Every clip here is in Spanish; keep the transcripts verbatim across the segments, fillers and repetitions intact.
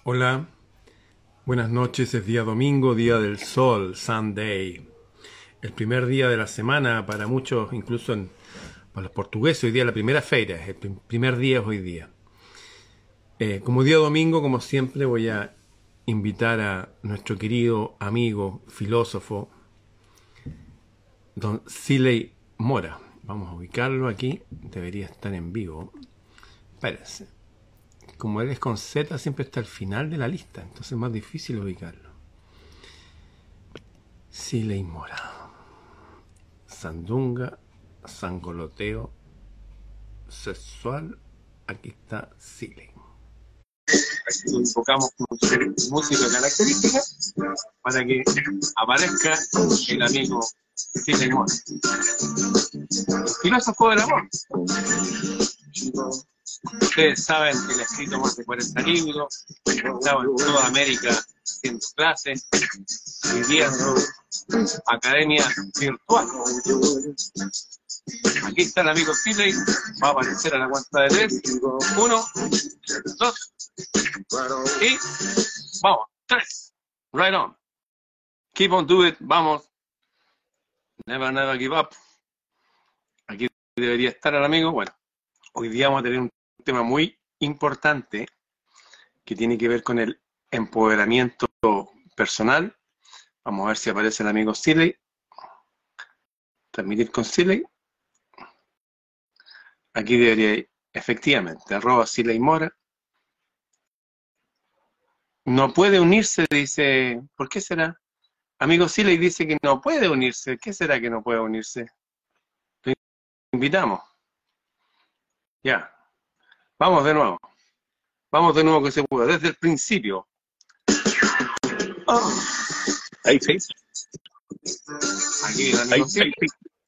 Hola, buenas noches, es día domingo, día del sol, Sunday. El primer día de la semana para muchos, incluso en, para los portugueses, hoy día es la primera feira, el prim- primer día es hoy día. Eh, como día domingo, como siempre, voy a invitar a nuestro querido amigo, filósofo, don Siley Mora. Vamos a ubicarlo aquí, debería estar en vivo. Espérense. Como él es con Z, siempre está al final de la lista, entonces es más difícil ubicarlo. Siley Mora. Sandunga, sangoloteo, sexual. Aquí está Siley. Aquí enfocamos con música característica para que aparezca el amigo Siley Mora. El filósofo del amor. Ustedes saben que él ha escrito más de cuarenta libros, ha estado en toda América haciendo clases, viviendo academia virtual. Aquí está el amigo Siley, va a aparecer a la cuenta de tres. Uno, dos, y vamos, tres. Right on. Keep on do it, vamos. Never, never give up. Aquí debería estar el amigo. Bueno, hoy día vamos a tener un tema muy importante que tiene que ver con el empoderamiento personal. Vamos a ver si aparece el amigo Siley. Transmitir con Siley. Aquí debería ir, efectivamente, arroba Siley Mora. No puede unirse, dice. ¿Por qué será? Amigo Siley dice que no puede unirse. ¿Qué será que no puede unirse? Lo invitamos. Ya. Vamos de nuevo. Vamos de nuevo que se pueda. Desde el principio. Oh. Ahí sí. Aquí el amigo Ahí, Siley.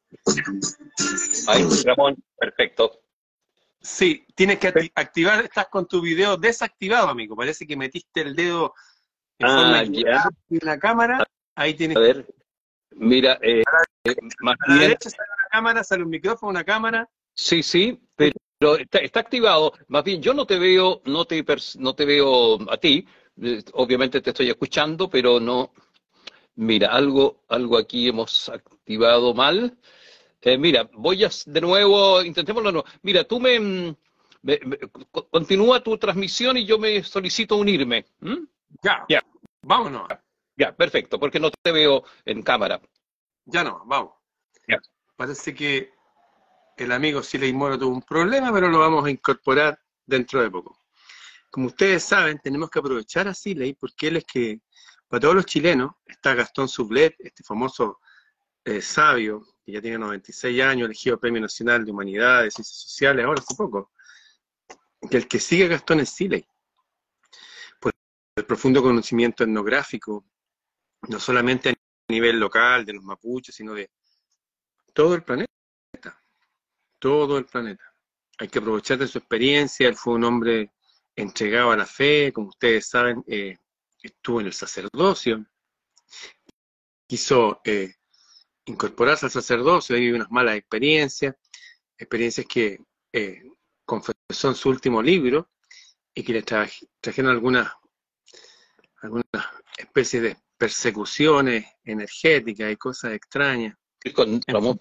ahí, Ramón, perfecto. Sí, tienes que acti- activar, estás con tu video desactivado, amigo. Parece que metiste el dedo en forma Ah, ya. equivocada en la cámara. Ahí tienes, A ver, mira, eh, eh, más a la bien, derecha sale una cámara, sale un micrófono, una cámara. sí, sí, pero está, está activado. Más bien, yo no te veo, no te, pers- no te veo a ti. Eh, Obviamente te estoy escuchando, pero no. Mira, algo, algo aquí hemos activado mal. Eh, mira, voy a s- de nuevo, intentémoslo de nuevo. Mira, tú me, mm, me- me- co- continúa tu transmisión y yo me solicito unirme. ¿Mm? Ya, Ya, vámonos. ya, perfecto, porque no te veo en cámara. Ya no, vamos. Ya. Parece que el amigo Siley Moro tuvo un problema, pero lo vamos a incorporar dentro de poco. Como ustedes saben, tenemos que aprovechar a Siley porque él es que, para todos los chilenos, está Gastón Sublet, este famoso eh, sabio, que ya tiene noventa y seis años, elegido Premio Nacional de Humanidades, Ciencias Sociales, ahora hace poco. Que el que sigue a Gastón es Siley, por el profundo conocimiento etnográfico, no solamente a nivel local, de los mapuches, sino de todo el planeta, todo el planeta. Hay que aprovechar de su experiencia, él fue un hombre entregado a la fe, como ustedes saben, eh, estuvo en el sacerdocio, quiso eh, incorporarse al sacerdocio, ahí vivió unas malas experiencias, experiencias que eh, confesó en su último libro y que le tra trajeron algunas, algunas especies de persecuciones energéticas y cosas extrañas. Con En fin. Ramón.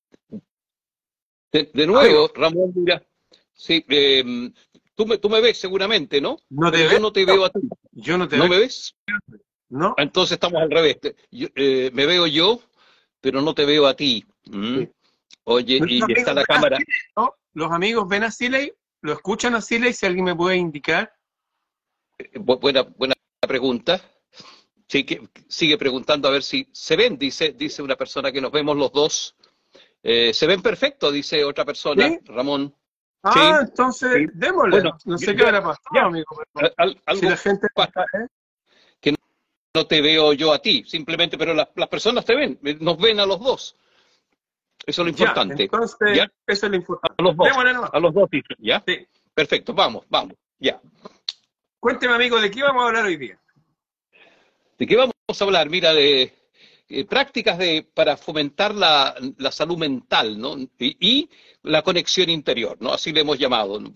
De, de Amigo, nuevo, Ramón, mira, sí, eh, tú, me, tú me ves seguramente, ¿no? ¿no Pero te yo ves? no te veo a ti. Yo no te ¿No veo, me ves? ¿no? Entonces estamos al revés. Te- yo, eh, me veo yo, pero no te veo a ti. ¿Mm? Sí. Oye, Los y está amigos la ven a cámara. Siley, ¿no? Los amigos ven a Siley, lo escuchan a Siley, si alguien me puede indicar. Eh, bu- buena, buena pregunta. Sí, que, sigue preguntando a ver si se ven, dice, dice una persona que nos vemos los dos. Eh, se ven perfecto, dice otra persona, ¿Sí? Ramón. Ah, Sí, entonces sí. démosle. Bueno, No ya, sé qué ya, habrá pasado, ya. amigo, pero Al- si la algo gente no pasa. está, ¿eh? Que no te veo yo a ti, simplemente, pero las, las personas te ven, nos ven a los dos. Eso es lo Ya, importante. entonces, ¿Ya? eso es lo A importante. los dos. Démosle nomás. A los dos, dice, ¿ya? Sí. Perfecto, vamos, vamos, ya. Cuénteme, amigo, ¿de qué vamos a hablar hoy día? ¿De qué vamos a hablar? Mira, de eh, prácticas de, para fomentar la, la salud mental, ¿no? Y, y la conexión interior, ¿no? Así le hemos llamado, ¿no?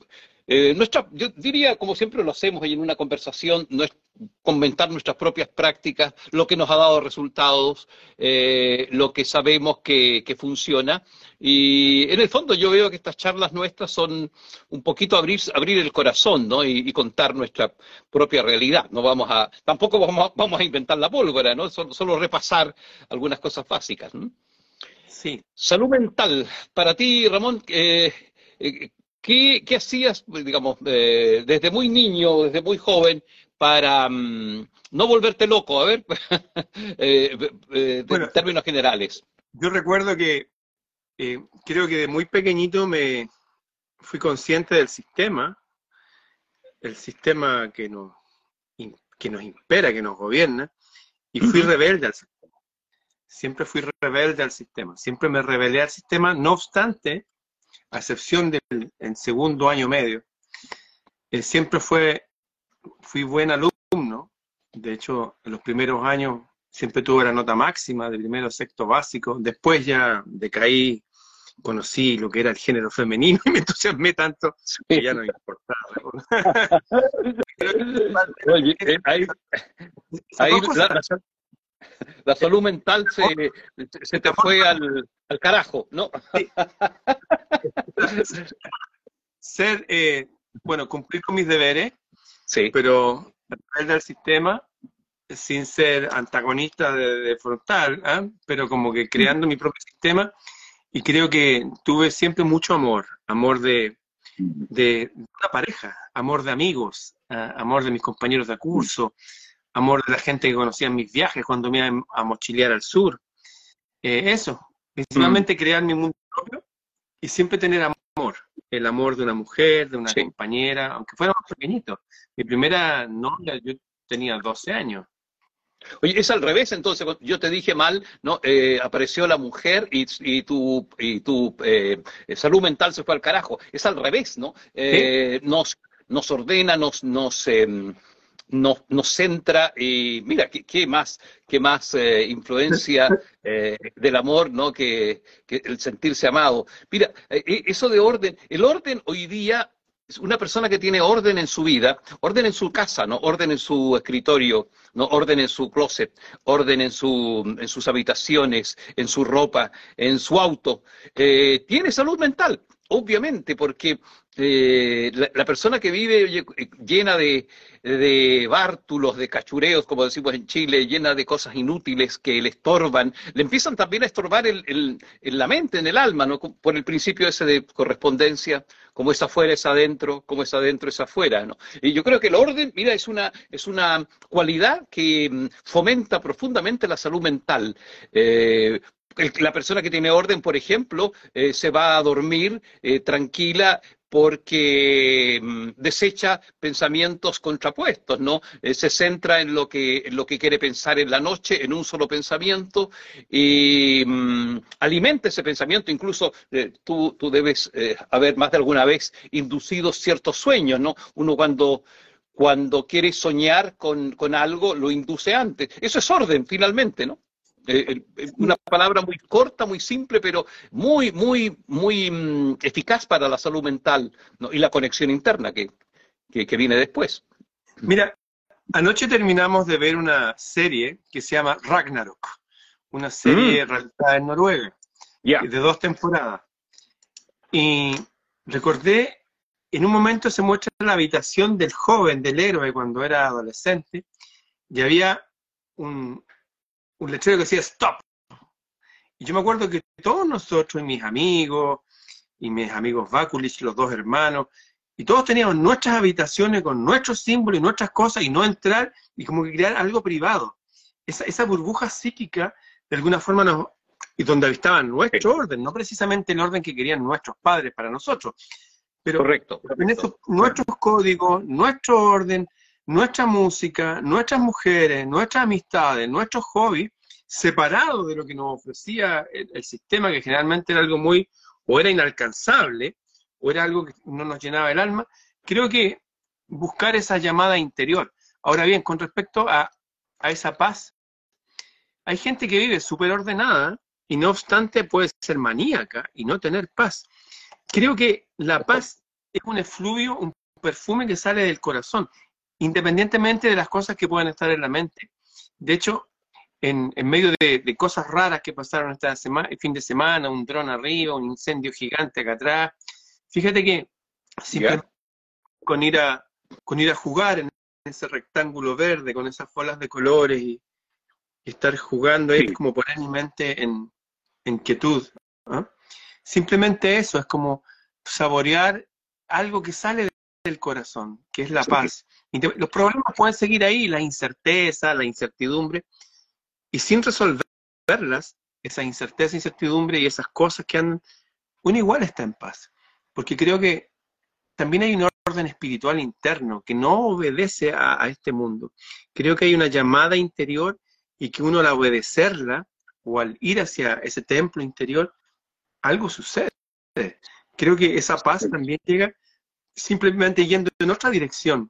Eh, nuestra, yo diría, como siempre lo hacemos en una conversación, no es comentar nuestras propias prácticas, lo que nos ha dado resultados, eh, lo que sabemos que, que funciona. Y en el fondo yo veo que estas charlas nuestras son un poquito abrir, abrir el corazón, ¿no? Y, y contar nuestra propia realidad. No vamos a, tampoco vamos a, vamos a inventar la pólvora, ¿no? Solo, solo repasar algunas cosas básicas, ¿no? Sí. Salud mental. Para ti, Ramón, eh, eh, ¿qué, qué hacías, digamos, eh, desde muy niño, desde muy joven, para mm, no volverte loco? A ver, eh, eh, Bueno, en términos generales. yo recuerdo que eh, creo que de muy pequeñito me fui consciente del sistema, el sistema que nos, que nos impera, que nos gobierna, y fui Ujú. rebelde al sistema. Siempre fui rebelde al sistema, siempre me rebelé al sistema, no obstante, a excepción del en segundo año medio, eh, siempre fue, fui buen alumno. De hecho, en los primeros años siempre tuve la nota máxima de primero a sexto básico. Después ya decaí, conocí lo que era el género femenino y me entusiasmé tanto que ya no me importaba. Oye, eh, ahí, Esas ahí dos cosas. la, la, la salud mental se, se te fue al, al carajo, ¿no? Sí. Ser, eh, bueno, cumplir con mis deberes, Sí. pero rebelde al sistema sin ser antagonista de, de frontal, ¿eh? Pero como que creando mi propio sistema. Y creo que tuve siempre mucho amor, amor de, de una pareja, amor de amigos, uh, amor de mis compañeros de curso, amor de la gente que conocía en mis viajes cuando me iba a mochilear al sur. Eh, eso, Mm, principalmente crear mi mundo propio y siempre tener amor, el amor de una mujer, de una sí. compañera, aunque fuera más pequeñito. Mi primera novia, yo tenía doce años. Oye, es al revés, entonces, cuando yo te dije mal, ¿no? Eh, apareció la mujer y, y tu, y tu eh, salud mental se fue al carajo. Es al revés, ¿no? ¿Sí? Eh, nos, nos ordena, nos, nos, eh, nos, nos centra y mira, qué, qué más, qué más eh, influencia eh, del amor, ¿no? Que, que el sentirse amado. Mira, eh, eso de orden, el orden hoy día es una persona que tiene orden en su vida, orden en su casa, ¿no? Orden en su escritorio, ¿no? Orden en su closet, orden en, su, en sus habitaciones, en su ropa, en su auto. Eh, tiene salud mental, obviamente, porque eh, la, la, persona que vive llena de, de bártulos, de cachureos, como decimos en Chile, llena de cosas inútiles que le estorban, le empiezan también a estorbar el, el, en la mente, en el alma, ¿no? Por el principio ese de correspondencia, como es afuera es adentro, como es adentro es afuera, ¿no? Y yo creo que el orden, mira, es una, es una cualidad que fomenta profundamente la salud mental. Eh, la persona que tiene orden, por ejemplo, eh, se va a dormir eh, tranquila porque mmm, desecha pensamientos contrapuestos, ¿no? Eh, se centra en lo, que, en lo que quiere pensar en la noche, en un solo pensamiento, y mmm, alimenta ese pensamiento. Incluso eh, tú, tú debes eh, haber más de alguna vez inducido ciertos sueños, ¿no? Uno cuando cuando quiere soñar con, con, algo, lo induce antes. Eso es orden, finalmente, ¿no? Eh, eh, una palabra muy corta, muy simple, pero muy, muy, muy mm, eficaz para la salud mental, ¿no? Y la conexión interna que, que, que viene después. Mira, anoche terminamos de ver una serie que se llama Ragnarok, una Mm, serie realizada en Noruega, ya. de dos temporadas. Y recordé, en un momento se muestra la habitación del joven, del héroe, cuando era adolescente, y había un, un letrero que decía Stop. Y yo me acuerdo que todos nosotros, y mis amigos, y mis amigos Vakulich, los dos hermanos, y todos teníamos nuestras habitaciones con nuestros símbolos y nuestras cosas, y no entrar, y como que crear algo privado. Esa, esa burbuja psíquica, de alguna forma, nos, y donde estaba Sí, nuestro orden, no precisamente el orden que querían nuestros padres para nosotros, pero correcto, en correcto. eso, nuestros códigos, nuestro orden, nuestra música, nuestras mujeres, nuestras amistades, nuestros hobbies, separados de lo que nos ofrecía el, el sistema, que generalmente era algo muy, o era inalcanzable, o era algo que no nos llenaba el alma, creo que buscar esa llamada interior. Ahora bien, con respecto a, a esa paz, hay gente que vive súper ordenada y no obstante puede ser maníaca y no tener paz. Creo que la paz es un efluvio un perfume que sale del corazón, independientemente de las cosas que puedan estar en la mente. De hecho, en, en medio de, de cosas raras que pasaron esta semana, el fin de semana, un dron arriba, un incendio gigante acá atrás, fíjate que simplemente ¿Ya? con ir a, con ir a jugar en ese rectángulo verde, con esas bolas de colores y, y estar jugando ahí, es Sí, como poner mi mente en, en quietud, ¿ah? Simplemente eso, es como saborear algo que sale del corazón, que es la sí, paz. Y te- los problemas pueden seguir ahí, la incerteza, la incertidumbre, y sin resolverlas, esa incerteza, incertidumbre y esas cosas que andan, uno igual está en paz. Porque creo que también hay un orden espiritual interno que no obedece a, a este mundo. Creo que hay una llamada interior y que uno al obedecerla o al ir hacia ese templo interior, algo sucede. Creo que esa paz también llega simplemente yendo en otra dirección,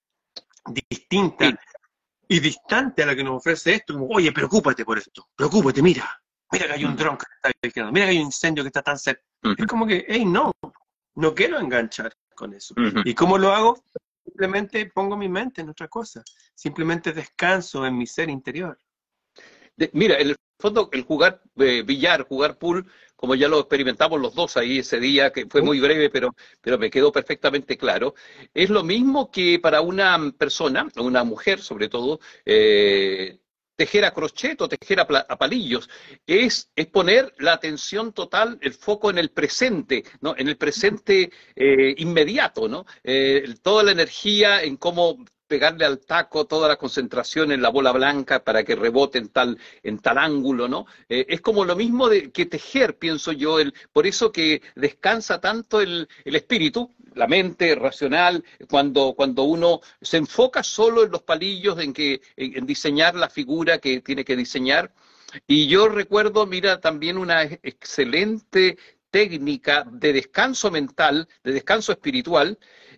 sí. distinta y distante a la que nos ofrece esto, como, oye, preocúpate por esto, preocúpate, mira, mira que hay un Ujú, dron que está izquierda, mira que hay un incendio que está tan cerca. Es ujú, como que, hey, no, no quiero enganchar con eso. ujú. ¿Y cómo lo hago? Simplemente pongo mi mente en otra cosa, simplemente descanso en mi ser interior. De- mira, en el fondo, el jugar eh, billar, jugar pool, como ya lo experimentamos los dos ahí ese día, que fue ¿Sí? muy breve, pero, pero me quedó perfectamente claro, es lo mismo que para una persona, una mujer sobre todo, eh, tejer a crochet o tejer a, pla- a palillos. Es, es poner la atención total, el foco en el presente, ¿no? En el presente eh, inmediato, ¿no? Eh, toda la energía en cómo pegarle al taco, toda la concentración en la bola blanca para que rebote en tal, en tal ángulo, ¿no? Eh, es como lo mismo de, que tejer, pienso yo, el, por eso que descansa tanto el, el espíritu, la mente racional, cuando, cuando uno se enfoca solo en los palillos, en, que, en, en diseñar la figura que tiene que diseñar. Y yo recuerdo, mira, también una excelente técnica de descanso mental, de descanso espiritual.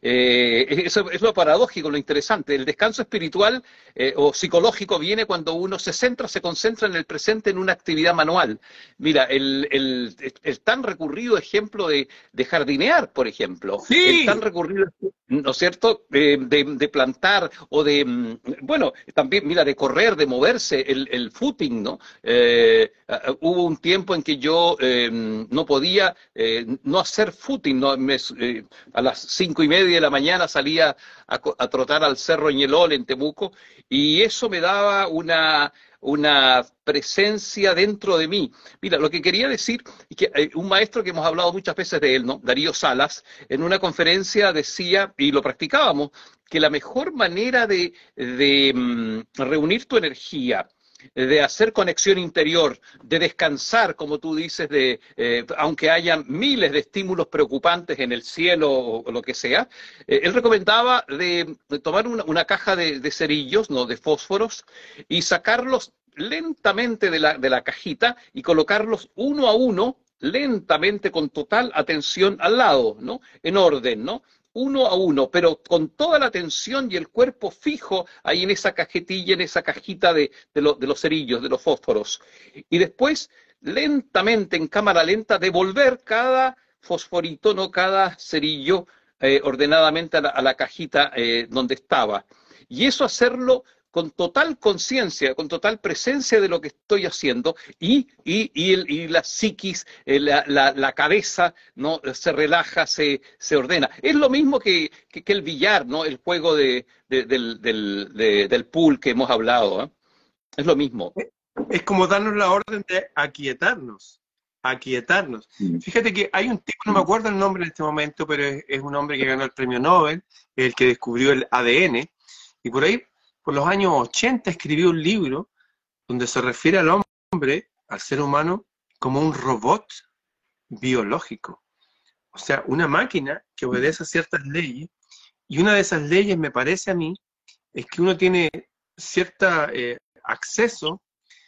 Eh, eso es lo paradójico, lo interesante. El descanso espiritual eh, o psicológico viene cuando uno se centra, se concentra en el presente en una actividad manual. Mira, el, el, el tan recurrido ejemplo de, de jardinear, por ejemplo, el tan Sí, recurrido, ¿no es cierto?, eh, de, de plantar o de, mm, bueno, también, mira, de correr, de moverse, el, el footing, ¿no? Eh, uh, hubo un tiempo en que yo eh, no podía eh, no hacer footing, no, me, eh, a las cinco y media de la mañana salía a, a trotar al Cerro Ñelol en Temuco y eso me daba una, una presencia dentro de mí. Mira, lo que quería decir es que eh, un maestro que hemos hablado muchas veces de él, ¿no? Darío Salas, en una conferencia decía, y lo practicábamos, que la mejor manera de, de um, reunir tu energía, de hacer conexión interior, de descansar, como tú dices, de eh, aunque haya miles de estímulos preocupantes en el cielo o, o lo que sea, eh, él recomendaba de, de tomar una, una caja de, de cerillos, no, de fósforos, y sacarlos lentamente de la, de la cajita y colocarlos uno a uno lentamente con total atención al lado, ¿no? En orden, ¿no? Uno a uno, pero con toda la atención y el cuerpo fijo ahí en esa cajetilla, en esa cajita de, de, lo, de los cerillos, de los fósforos. Y después, lentamente, en cámara lenta, devolver cada fosforito, no cada cerillo, eh, ordenadamente a la, a la cajita eh, donde estaba. Y eso hacerlo con total conciencia, con total presencia de lo que estoy haciendo y, y, y, el, y la psiquis, eh, la, la, la, cabeza, ¿no? Se relaja, se, se ordena. Es lo mismo que, que, que el billar, ¿no? El juego de, de, del, del, de, del pool que hemos hablado, ¿eh? Es lo mismo. es como darnos la orden de aquietarnos, aquietarnos. Mm. Fíjate que hay un tipo, no me Mm. acuerdo el nombre en este momento, pero es, es un hombre que ganó el premio Nobel, el que descubrió el A D N, y por ahí, por los años ochenta, escribió un libro donde se refiere al hombre, al ser humano, como un robot biológico. O sea, una máquina que obedece a ciertas leyes, y una de esas leyes, me parece a mí, es que uno tiene cierto eh, acceso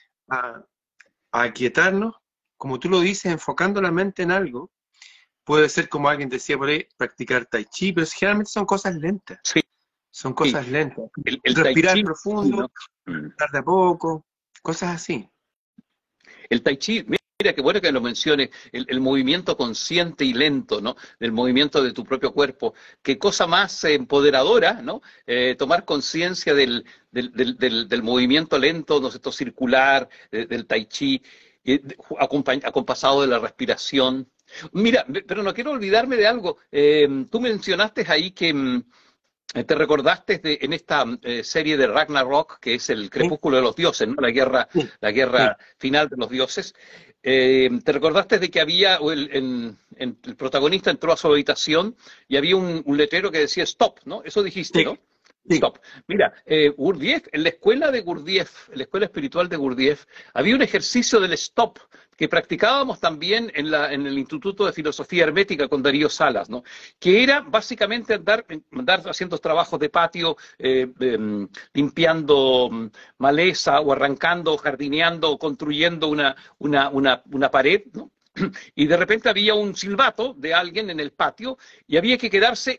a, a aquietarnos, como tú lo dices, enfocando la mente en algo. Puede ser, como alguien decía por ahí, practicar tai chi, pero generalmente son cosas lentas, Sí, son cosas lentas. el, el tai Respirar chi, profundo, ¿no? Mm. dar de a poco, cosas así. El tai chi, qué bueno que lo menciones, el, el movimiento consciente y lento, ¿no? El movimiento de tu propio cuerpo. Qué cosa más eh, empoderadora, ¿no? Eh, tomar conciencia del, del, del, del, del movimiento lento, ¿no es cierto?, circular, eh, del tai chi, eh, acompañ- acompasado de la respiración. Mira, pero no quiero olvidarme de algo. Eh, tú mencionaste ahí que mm, te recordaste de, en esta eh, serie de Ragnarok, que es el Sí, crepúsculo de los dioses, ¿no? La guerra, sí, la sí, guerra final de los dioses. Eh, te recordaste de que había, o el, en- en- el protagonista entró a su habitación y había un, un letrero que decía stop, ¿no? Eso dijiste, sí, ¿no? sí. Stop. Mira, eh, Gurdjieff, en la escuela de Gurdjieff, en la escuela espiritual de Gurdjieff, había un ejercicio del stop que practicábamos también en, la, en el Instituto de Filosofía Hermética con Darío Salas, ¿no? Que era básicamente andar, andar haciendo trabajos de patio, eh, eh, limpiando mm, maleza o arrancando, jardineando o construyendo una, una, una, una pared, ¿no? Y de repente había un silbato de alguien en el patio y había que quedarse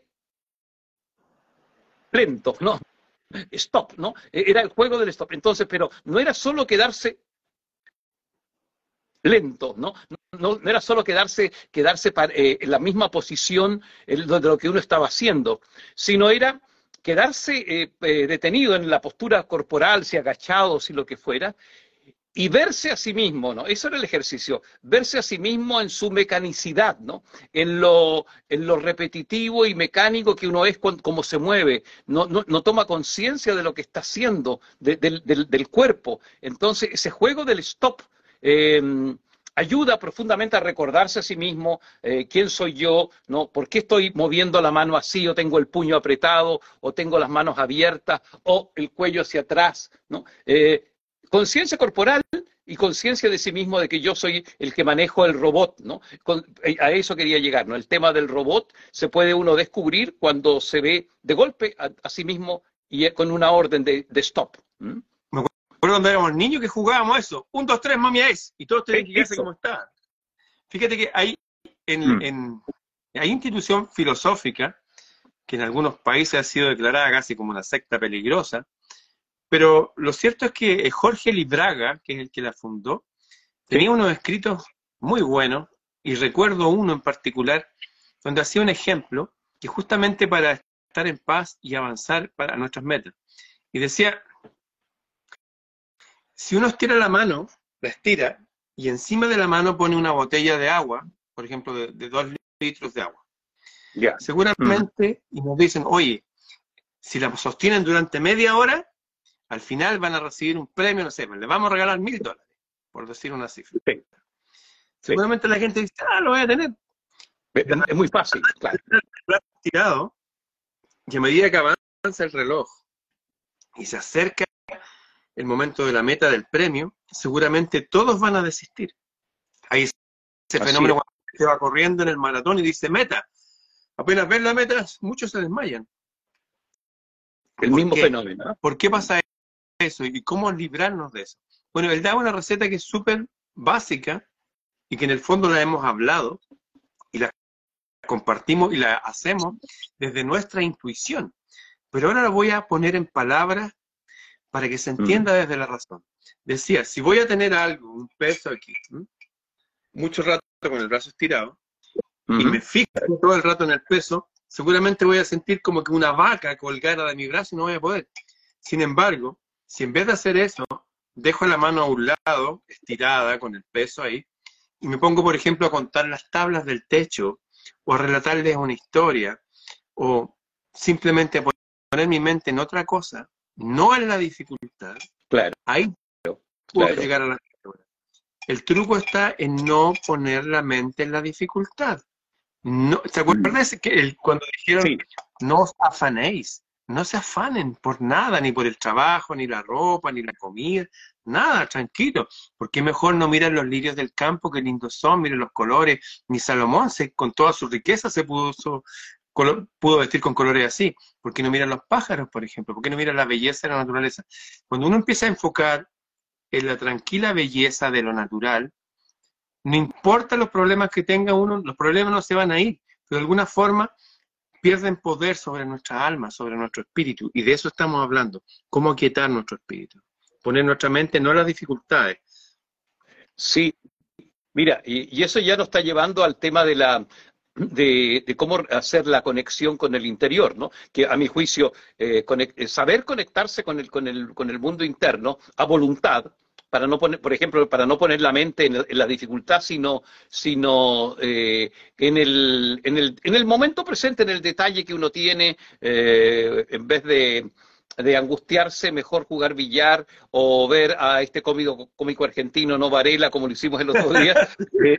lento, ¿no? Stop, ¿no? Era el juego del stop. Entonces, pero no era solo quedarse lento, ¿no? No, no era solo quedarse, quedarse para, eh, en la misma posición de lo que uno estaba haciendo, sino era quedarse eh, eh, detenido en la postura corporal, si agachado, si lo que fuera, y verse a sí mismo, ¿no? Eso era el ejercicio, verse a sí mismo en su mecanicidad, ¿no? En lo, en lo repetitivo y mecánico que uno es cuando, como se mueve, no, no, no toma conciencia de lo que está haciendo, de, del, del, del cuerpo. Entonces, ese juego del stop eh, ayuda profundamente a recordarse a sí mismo eh, quién soy yo, ¿no? ¿Por qué estoy moviendo la mano así, o tengo el puño apretado, o tengo las manos abiertas, o el cuello hacia atrás, ¿no? Eh, conciencia corporal y conciencia de sí mismo de que yo soy el que manejo el robot, ¿no? Con, a eso quería llegar, ¿no? El tema del robot se puede uno descubrir cuando se ve de golpe a, a sí mismo y con una orden de, de stop. ¿Mm? Me acuerdo cuando éramos niños que jugábamos eso. Un, dos, tres, mami es. Y todos tenían que quedarse Eso. como estaban. Fíjate que hay, en, Mm. en, hay institución filosófica que en algunos países ha sido declarada casi como una secta peligrosa, pero lo cierto es que Jorge Libraga, que es el que la fundó, tenía ¿Sí? unos escritos muy buenos, y recuerdo uno en particular donde hacía un ejemplo que justamente para estar en paz y avanzar para nuestras metas. Y decía, si uno estira la mano, la estira, y encima de la mano pone una botella de agua, por ejemplo, de, de dos litros de agua, Ya. Mm. seguramente, y nos dicen, oye, si la sostienen durante media hora, al final van a recibir un premio, no sé, le vamos a regalar mil dólares, por decir una cifra. Sí, sí. Seguramente la gente dice, ah, lo voy a tener. Es, es muy fácil, claro. Tirado, y a medida que avanza el reloj y se acerca el momento de la meta del premio, seguramente todos van a desistir. Hay ese Así fenómeno es. cuando se va corriendo en el maratón y dice meta. Apenas ven la meta, muchos se desmayan. El ¿Por mismo qué? fenómeno, ¿no? ¿Por qué pasa eso? ¿Y cómo librarnos de eso? Bueno, él da una receta que es súper básica y que en el fondo la hemos hablado y la compartimos y la hacemos desde nuestra intuición. Pero ahora la voy a poner en palabras para que se Mm. entienda desde la razón. Decía, si voy a tener algo, un peso aquí, ¿m? mucho rato con el brazo estirado, y me Ujú. fijo todo el rato en el peso, seguramente voy a sentir como que una vaca colgara de mi brazo y no voy a poder. Sin embargo, si en vez de hacer eso, dejo la mano a un lado, estirada, con el peso ahí, y me pongo, por ejemplo, a contar las tablas del techo, o a relatarles una historia, o simplemente a poner mi mente en otra cosa, no en la dificultad, Claro, ahí puedo claro. llegar a la lectura. El truco está en no poner la mente en la dificultad. No, ¿te Mm. acuerdas que el, cuando dijeron Sí, no os afanéis? No se afanen por nada, ni por el trabajo, ni la ropa, ni la comida, nada, tranquilo, porque mejor no miran los lirios del campo, que lindos son, miren los colores, ni Salomón se, con toda su riqueza se pudo, color, pudo vestir con colores así, porque no miran los pájaros, por ejemplo, porque no miran la belleza de la naturaleza. Cuando uno empieza a enfocar en la tranquila belleza de lo natural, no importa los problemas que tenga uno, los problemas no se van a ir, pero de alguna forma pierden poder sobre nuestra alma, sobre nuestro espíritu, y de eso estamos hablando, cómo aquietar nuestro espíritu, poner nuestra mente no a las dificultades. sí. Mira, y, y eso ya nos está llevando al tema de la de, de cómo hacer la conexión con el interior, ¿no? Que a mi juicio, eh, conect, saber conectarse con el, con el, con el mundo interno a voluntad, para no poner, por ejemplo, para no poner la mente en, en la dificultad, sino, sino eh, en, el, en, el, en el momento presente, en el detalle que uno tiene, eh, en vez de de angustiarse, mejor jugar billar o ver a este cómico, cómico argentino, no Varela, como lo hicimos el otro día, eh,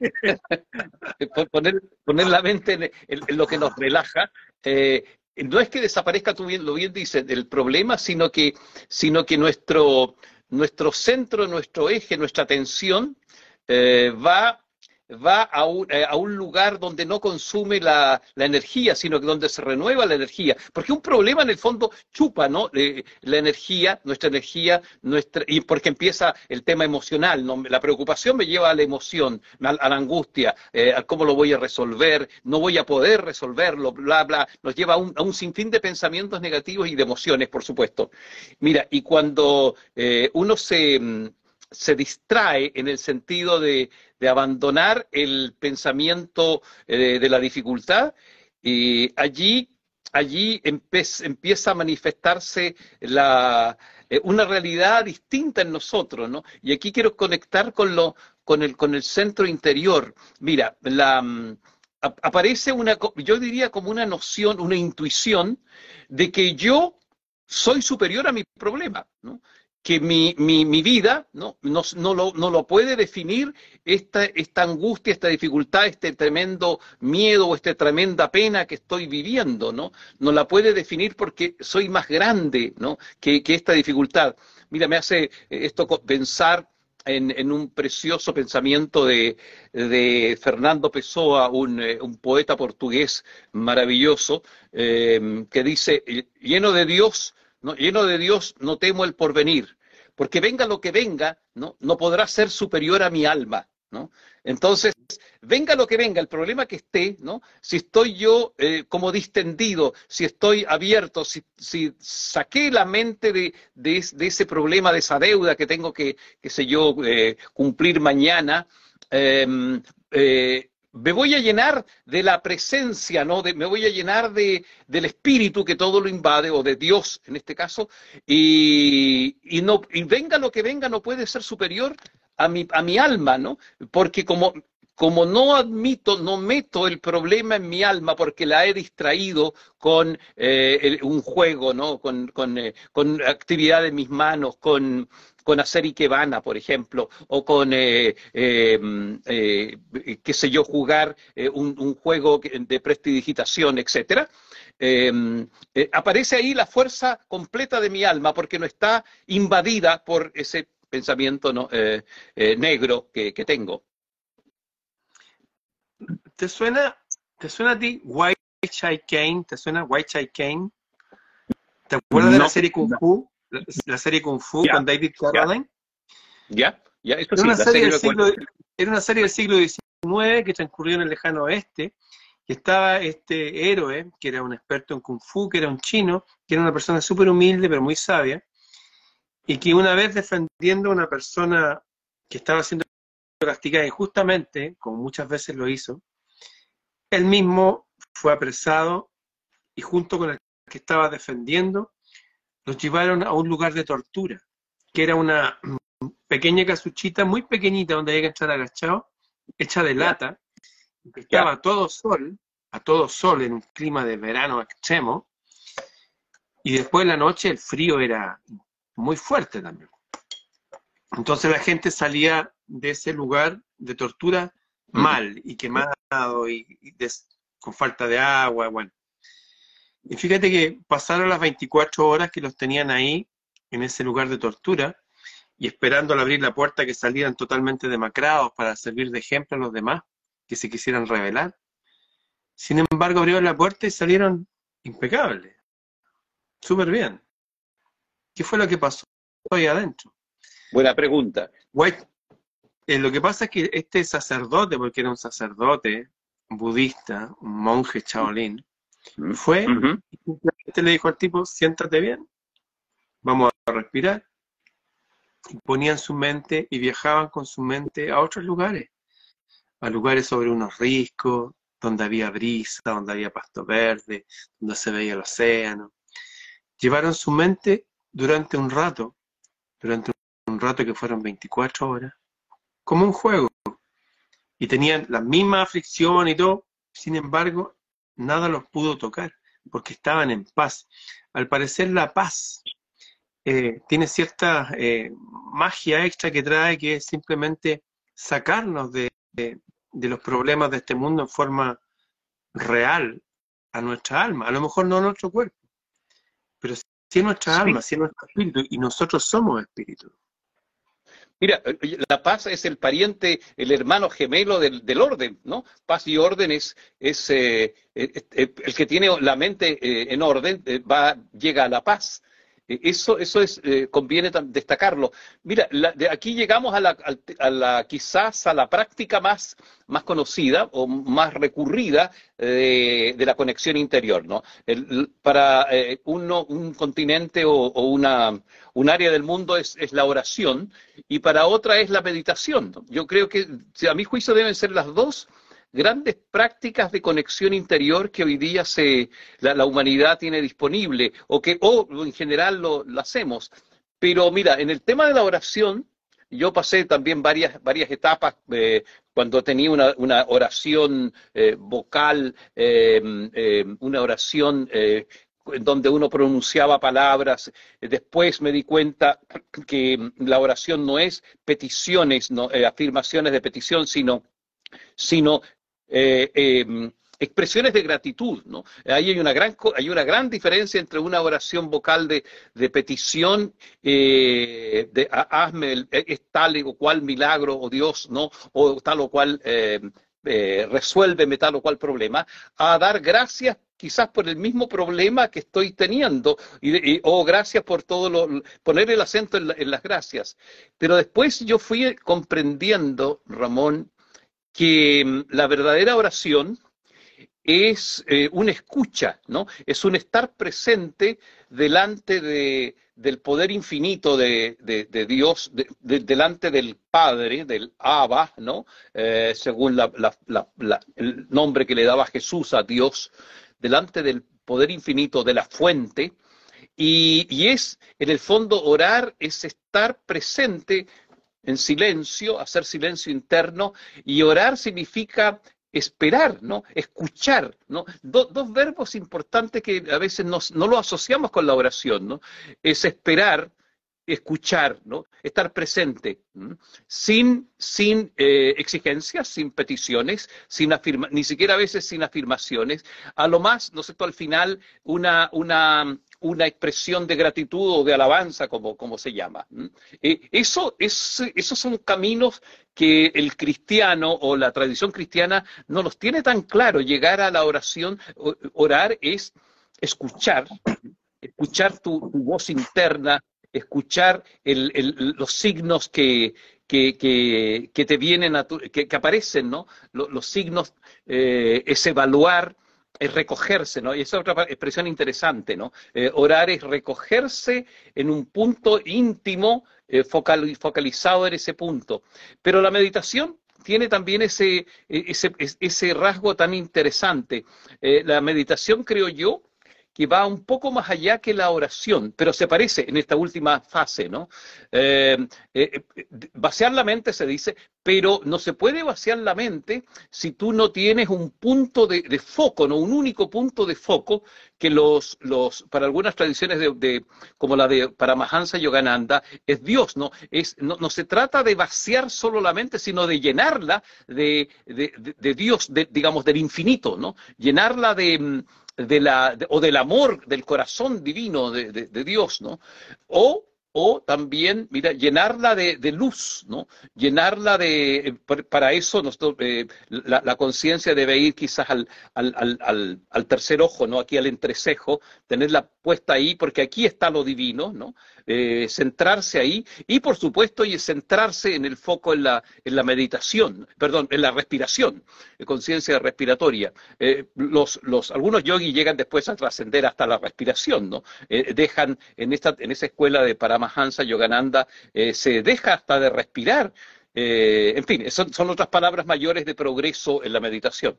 poner, poner la mente en, en, en lo que nos relaja. Eh, no es que desaparezca, tú bien, lo bien dices, el problema, sino que, sino que nuestro, nuestro centro, nuestro eje, nuestra atención eh, va va a un, eh, a un lugar donde no consume la, la, energía, sino que donde se renueva la energía. Porque un problema en el fondo chupa, ¿no? Eh, la energía, nuestra energía, nuestra, y porque empieza el tema emocional, ¿no? La preocupación me lleva a la emoción, a, a la angustia, eh, a cómo lo voy a resolver, no voy a poder resolverlo, bla, bla. Nos lleva a un, a un sinfín de pensamientos negativos y de emociones, por supuesto. Mira, y cuando eh, uno se... se distrae en el sentido de, de abandonar el pensamiento eh, de la dificultad, y allí, allí empe empieza a manifestarse la, eh, una realidad distinta en nosotros, ¿no? Y aquí quiero conectar con, lo, con, el, con el centro interior. Mira, la, a, aparece una, yo diría como una noción, una intuición de que yo soy superior a mi problema, ¿no? Que mi, mi, mi vida ¿no? No, no, lo, no lo puede definir esta, esta angustia, esta dificultad, este tremendo miedo o esta tremenda pena que estoy viviendo, ¿no? No la puede definir porque soy más grande, ¿no? que, que esta dificultad. Mira, me hace esto pensar en, en un precioso pensamiento de, de Fernando Pessoa, un, un poeta portugués maravilloso, eh, que dice, lleno de Dios, ¿no? Lleno de Dios, no temo el porvenir, porque venga lo que venga, ¿no? No podrá ser superior a mi alma, ¿no? Entonces, venga lo que venga, el problema que esté, ¿no? Si estoy yo eh, como distendido, si estoy abierto, si, si saqué la mente de, de, de, ese problema, de esa deuda que tengo que, qué sé yo, eh, cumplir mañana, eh, eh, me voy a llenar de la presencia, ¿no? De, me voy a llenar de, del espíritu que todo lo invade, o de Dios en este caso, y, y, no, y venga lo que venga, no puede ser superior a mi, a mi alma, ¿no? Porque como, como no admito, no meto el problema en mi alma porque la he distraído con eh, el, un juego, ¿no? Con, con, eh, con actividad de mis manos, con con hacer ikebana, por ejemplo, o con, eh, eh, eh, qué sé yo, jugar eh, un, un, juego de prestidigitación, etcétera, eh, eh, aparece ahí la fuerza completa de mi alma, porque no está invadida por ese pensamiento ¿no? eh, eh, negro que, que tengo. ¿Te suena, ¿Te suena a ti White Chai Kane? ¿Te suena White Chai Kane? ¿Te acuerdas no, de la serie Kung Fu? La, la serie Kung Fu yeah, con David Carradine. Ya, ya, esto era, sí, una la serie serie del siglo, era una serie del siglo diecinueve que transcurrió en el lejano oeste, y estaba este héroe, que era un experto en Kung Fu, que era un chino, que era una persona súper humilde, pero muy sabia, y que una vez defendiendo a una persona que estaba siendo castigada injustamente, como muchas veces lo hizo, él mismo fue apresado, y junto con el que estaba defendiendo, los llevaron a un lugar de tortura, que era una pequeña casuchita, muy pequeñita, donde había que estar agachado, hecha de lata, que estaba a todo sol, a todo sol en un clima de verano extremo, y después de la noche el frío era muy fuerte también. Entonces la gente salía de ese lugar de tortura mal, y quemado, y, y des, con falta de agua, bueno. Y fíjate que pasaron las veinticuatro horas que los tenían ahí, en ese lugar de tortura, y esperando al abrir la puerta que salieran totalmente demacrados para servir de ejemplo a los demás que se quisieran rebelar. Sin embargo, abrieron la puerta y salieron impecables, súper bien. ¿Qué fue lo que pasó ahí adentro? Buena pregunta. White, eh, lo que pasa es que este sacerdote, porque era un sacerdote budista, un monje Shaolin, fue uh-huh. y simplemente le dijo al tipo, siéntate bien, vamos a respirar. Y ponían su mente y viajaban con su mente a otros lugares. a lugares sobre unos riscos, donde había brisa, donde había pasto verde, donde se veía el océano. Llevaron su mente durante un rato, durante un rato que fueron veinticuatro horas, como un juego, y tenían la misma aflicción y todo, sin embargo, nada los pudo tocar, porque estaban en paz. Al parecer la paz eh, tiene cierta eh, magia extra que trae, que es simplemente sacarnos de, de, de los problemas de este mundo en forma real a nuestra alma, a lo mejor no a nuestro cuerpo, pero sí a nuestra Sí. alma, sí a nuestro espíritu, y nosotros somos espíritu. Mira, la paz es el pariente, el hermano gemelo del, del orden, ¿no? Paz y orden es, es eh, eh, eh, el que tiene la mente eh, en orden, eh, va, llega a la paz. Eh, Eso, eso es, eh, conviene tam- destacarlo. Mira, la- de aquí llegamos a la, al- a la- quizás a la práctica más, más conocida o más recurrida eh, de la conexión interior, ¿no? El- para eh, uno, un continente o, o una, un área del mundo es, es la oración y para otra es la meditación, ¿no? Yo creo que, a mi juicio, deben ser las dos grandes prácticas de conexión interior que hoy día se, la, la humanidad tiene disponible, o que o en general lo, lo hacemos. Pero mira, en el tema de la oración, yo pasé también varias, varias etapas eh, cuando tenía una, una oración eh, vocal, eh, eh, una oración eh, en donde uno pronunciaba palabras. Después me di cuenta que la oración no es peticiones, no, eh, afirmaciones de petición, sino sino eh, eh, expresiones de gratitud, ¿no? Ahí hay una gran, hay una gran diferencia entre una oración vocal de, de petición, eh, de hazme el, es tal o cual milagro, o Dios, ¿no? O tal o cual, eh, eh, resuélveme tal o cual problema, a dar gracias quizás por el mismo problema que estoy teniendo, y, y, o gracias por todo lo, poner el acento en, la, en las gracias. Pero después yo fui comprendiendo, Ramón, que mm, la verdadera oración es eh, una escucha, ¿no? Es un estar presente delante de, del poder infinito de, de, de Dios, de, de, delante del Padre, del Abba, ¿no? Eh, según la, la, la, el nombre que le daba Jesús a Dios, delante del poder infinito de la fuente, y, y es, en el fondo, orar es estar presente en silencio, hacer silencio interno, y orar significa esperar, ¿no? Escuchar, ¿no? Do, dos verbos importantes que a veces nos, no lo asociamos con la oración, ¿no? Es esperar, escuchar, ¿no? Estar presente, ¿no? Sin, sin eh, exigencias, sin peticiones, sin afirma, ni siquiera a veces sin afirmaciones, a lo más, ¿no es cierto?, al final una, una, una expresión de gratitud o de alabanza, como, como se llama. Eh, eso es, esos son caminos que el cristiano o la tradición cristiana no los tiene tan claro. Llegar a la oración, orar es escuchar, escuchar tu, tu voz interna, escuchar el, el, los signos que, que, que, que te vienen, a tu, que, que, aparecen, ¿no? Los, los signos, eh, es evaluar, es recogerse, ¿no? Y esa es otra expresión interesante, ¿no? Eh, orar es recogerse en un punto íntimo, eh, focal, focalizado en ese punto. Pero la meditación tiene también ese, ese, ese rasgo tan interesante. Eh, la meditación, creo yo, que va un poco más allá que la oración, pero se parece en esta última fase, ¿no? Eh, eh, vaciar la mente, se dice, pero no se puede vaciar la mente si tú no tienes un punto de, de foco, ¿no? Un único punto de foco que los, los para algunas tradiciones de, de, como la de Paramahansa Yogananda, es Dios, ¿no? Es, no, no se trata de vaciar solo la mente, sino de llenarla de, de, de, de Dios, de, digamos, del infinito, ¿no? Llenarla de de la, de, o del amor del corazón divino de, de, de Dios, ¿no? O, o también, mira, llenarla de, de luz, ¿no? Llenarla de, para eso nosotros, eh, la, la conciencia debe ir quizás al, al, al, al tercer ojo, ¿no? Aquí al entrecejo, tenerla puesta ahí, porque aquí está lo divino, ¿no? Eh, centrarse ahí y, por supuesto, y centrarse en el foco en la, en la meditación, perdón, en la respiración, conciencia respiratoria. Eh, los, los, algunos yogis llegan después a trascender hasta la respiración, ¿no? Eh, dejan en, esta, en esa escuela de Paramahansa Yogananda, eh, se deja hasta de respirar. Eh, en fin, son, son otras palabras mayores de progreso en la meditación.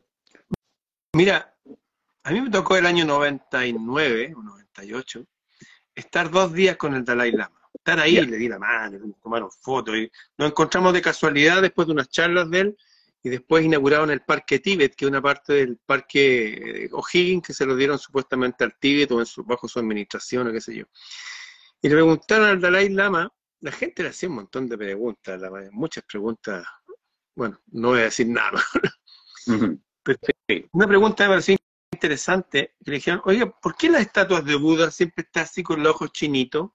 Mira, a mí me tocó el año noventa y nueve o noventa y ocho estar dos días con el Dalai Lama. Estar ahí, Ya. le di la mano, nos tomaron fotos, y nos encontramos de casualidad después de unas charlas de él, y después inauguraron el Parque Tíbet, que es una parte del Parque eh, O'Higgins, que se lo dieron supuestamente al Tíbet o en su, bajo su administración o qué sé yo. Y le preguntaron al Dalai Lama, la gente le hacía un montón de preguntas, la, muchas preguntas, bueno, no voy a decir nada, Ujú. pero Sí. una pregunta me pareció interesante, que le dijeron, oye, ¿por qué las estatuas de Buda siempre están así con los ojos chinitos,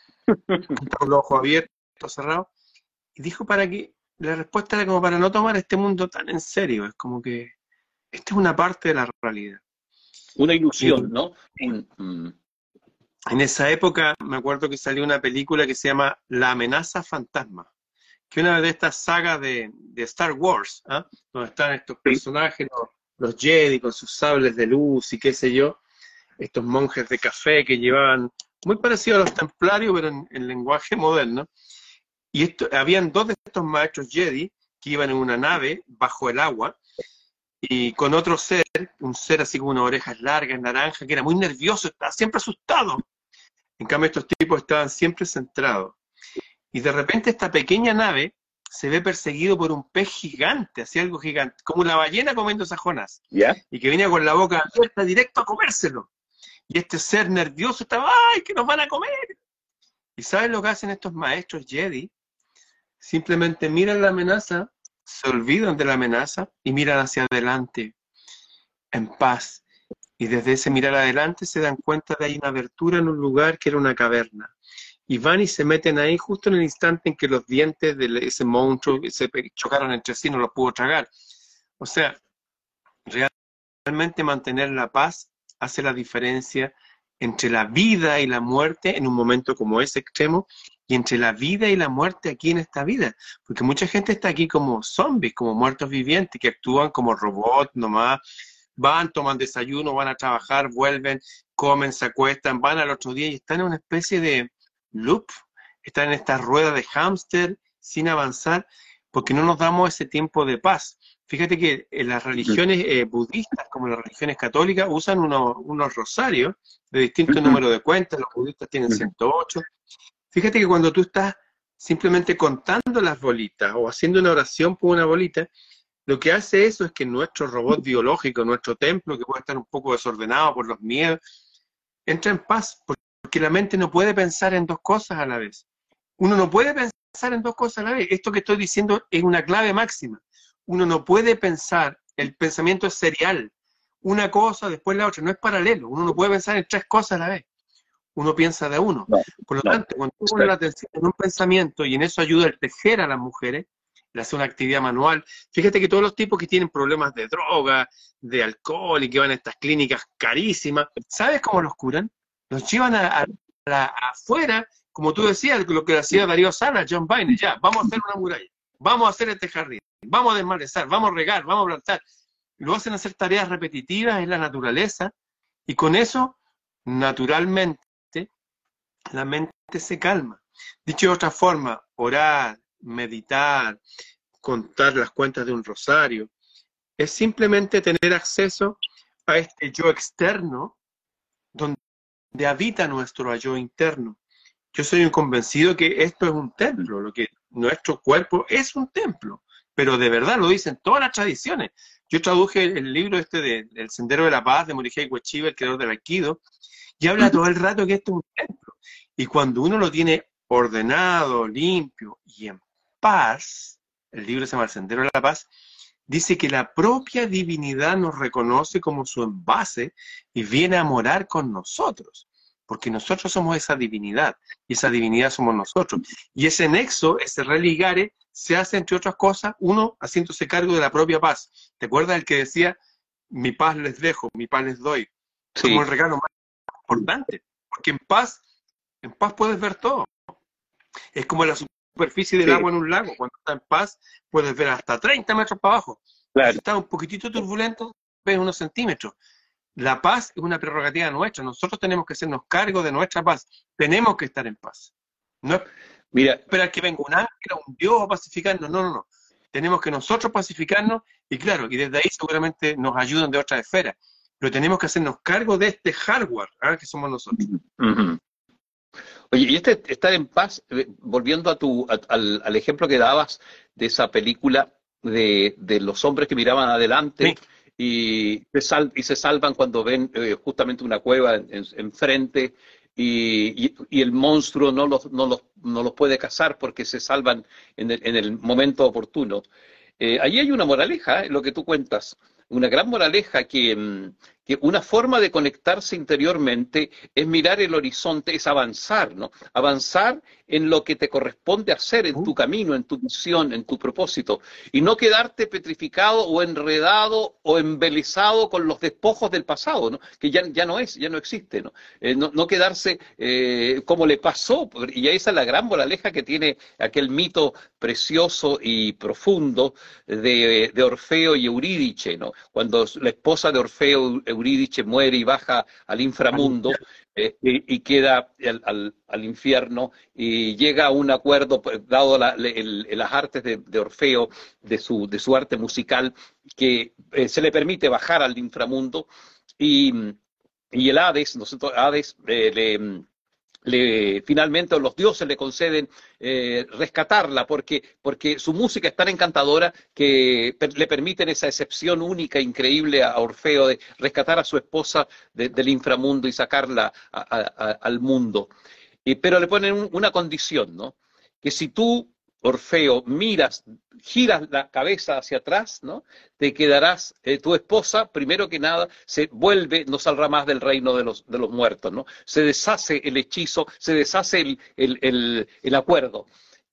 con los ojos abiertos, cerrados? Y dijo para que, la respuesta era como para no tomar este mundo tan en serio, es como que esta es una parte de la realidad. Una Y ilusión, ¿no? Un, mm, en esa época me acuerdo que salió una película que se llama La amenaza fantasma, que una de estas sagas de, de Star Wars, ¿ah? Donde están estos sí. personajes, los, los Jedi con sus sables de luz y qué sé yo, estos monjes de café que llevaban, muy parecido a los templarios, pero en, en lenguaje moderno. Y esto, habían dos de estos maestros Jedi que iban en una nave bajo el agua y con otro ser, un ser así con unas orejas largas, naranja, que era muy nervioso, estaba siempre asustado. En cambio, estos tipos estaban siempre centrados. Y de repente esta pequeña nave se ve perseguido por un pez gigante, así algo gigante, como una ballena comiendo sajonas, ¿Ya? y que venía con la boca abierta directo a comérselo. Y este ser nervioso estaba, ¡ay, que nos van a comer! ¿Y sabes lo que hacen estos maestros Jedi? Simplemente miran la amenaza, se olvidan de la amenaza y miran hacia adelante, en paz. Y desde ese mirar adelante se dan cuenta de que hay una abertura en un lugar que era una caverna. Y van y se meten ahí justo en el instante en que los dientes de ese monstruo se chocaron entre sí y no los pudo tragar. O sea, realmente mantener la paz hace la diferencia entre la vida y la muerte en un momento como ese extremo y entre la vida y la muerte aquí en esta vida. Porque mucha gente está aquí como zombies, como muertos vivientes, que actúan como robots nomás, van, toman desayuno, van a trabajar, vuelven, comen, se acuestan, van al otro día y están en una especie de loop, están en esta rueda de hámster sin avanzar, porque no nos damos ese tiempo de paz. Fíjate que en las religiones eh, budistas, como las religiones católicas, usan unos, unos rosarios de distintos Ujú. números de cuentas, los budistas tienen Ujú. ciento ocho. Fíjate que cuando tú estás simplemente contando las bolitas o haciendo una oración por una bolita, lo que hace eso es que nuestro robot biológico, nuestro templo, que puede estar un poco desordenado por los miedos, entra en paz, porque la mente no puede pensar en dos cosas a la vez. Uno no puede pensar en dos cosas a la vez. Esto que estoy diciendo es una clave máxima. Uno no puede pensar, el pensamiento es serial. Una cosa, después la otra, no es paralelo. Uno no puede pensar en tres cosas a la vez. Uno piensa de uno. No, Por lo no. tanto, cuando tú pones la Exacto. atención en un pensamiento y en eso ayuda el tejer a las mujeres, le hace una actividad manual. Fíjate que todos los tipos que tienen problemas de droga, de alcohol y que van a estas clínicas carísimas, ¿sabes cómo los curan? Los llevan a, a la, afuera, como tú decías, lo que hacía Darío Salas, John Biden, ya, vamos a hacer una muralla, vamos a hacer este jardín, vamos a desmalezar, vamos a regar, vamos a plantar. Lo hacen hacer tareas repetitivas en la naturaleza y con eso, naturalmente, la mente se calma. Dicho de otra forma, orar, meditar, contar las cuentas de un rosario, es simplemente tener acceso a este yo externo donde habita nuestro yo interno. Yo soy un convencido que esto es un templo, lo que nuestro cuerpo es un templo, pero de verdad lo dicen todas las tradiciones. Yo traduje el libro este de El Sendero de la Paz de Morihei Ueshiba, el creador del Aikido, y habla todo el rato que esto es un templo. Y cuando uno lo tiene ordenado, limpio y en paz, el libro se llama El Sendero de la Paz, dice que la propia divinidad nos reconoce como su envase y viene a morar con nosotros, porque nosotros somos esa divinidad y esa divinidad somos nosotros. Y ese nexo, ese religare, se hace, entre otras cosas, uno haciéndose cargo de la propia paz. ¿Te acuerdas el que decía, mi paz les dejo, mi paz les doy? Como Sí, el regalo más importante, porque en paz, en paz puedes ver todo. Es como la superficie del sí, agua en un lago. Cuando está en paz, puedes ver hasta treinta metros para abajo. Pero si claro. está un poquitito turbulento, ves unos centímetros. La paz es una prerrogativa nuestra. Nosotros tenemos que hacernos cargo de nuestra paz. Tenemos que estar en paz. No es Mira, Esperar que venga un ángel o un Dios a pacificarnos, no, no, no. Tenemos que nosotros pacificarnos y claro, y desde ahí seguramente nos ayudan de otras esferas, pero tenemos que hacernos cargo de este hardware, ¿ah? Que somos nosotros. ujú. Oye, y este estar en paz, eh, volviendo a tu, a- al, al ejemplo que dabas de esa película de, de los hombres que miraban adelante Sí, y se, sal- y se salvan cuando ven eh, justamente una cueva en- en- enfrente y, y- y el monstruo no los, no los, no los puede cazar porque se salvan en el, en el momento oportuno. Eh, ahí hay una moraleja, eh, lo que tú cuentas, una gran moraleja que, mm, que una forma de conectarse interiormente es mirar el horizonte, es avanzar, ¿no? Avanzar en lo que te corresponde hacer, en tu camino, en tu misión, en tu propósito, y no quedarte petrificado o enredado o embelesado con los despojos del pasado, ¿no? Que ya, ya no es, ya no existe, ¿no? Eh, no, no quedarse eh, como le pasó, y esa es la gran moraleja que tiene aquel mito precioso y profundo de, de Orfeo y Eurídice, ¿no? Cuando la esposa de Orfeo, Eurídice, muere y baja al inframundo eh, y, y, queda al, al, al, infierno y llega a un acuerdo, pues, dado la, el, las artes de, de Orfeo, de su, de su arte musical, que eh, se le permite bajar al inframundo y, y el Hades, nosotros, Hades eh, le le, finalmente los dioses le conceden eh, rescatarla porque, porque su música es tan encantadora que per, le permiten esa excepción única, increíble a Orfeo de rescatar a su esposa de, del inframundo y sacarla a, a, a, al mundo. Y, pero le ponen un, una condición, ¿no? Que si tú, Orfeo, miras, giras la cabeza hacia atrás, ¿no? Te quedarás, eh, tu esposa, primero que nada, se vuelve, no saldrá más del reino de los, de los muertos, ¿no? Se deshace el hechizo, se deshace el, el, el, el acuerdo.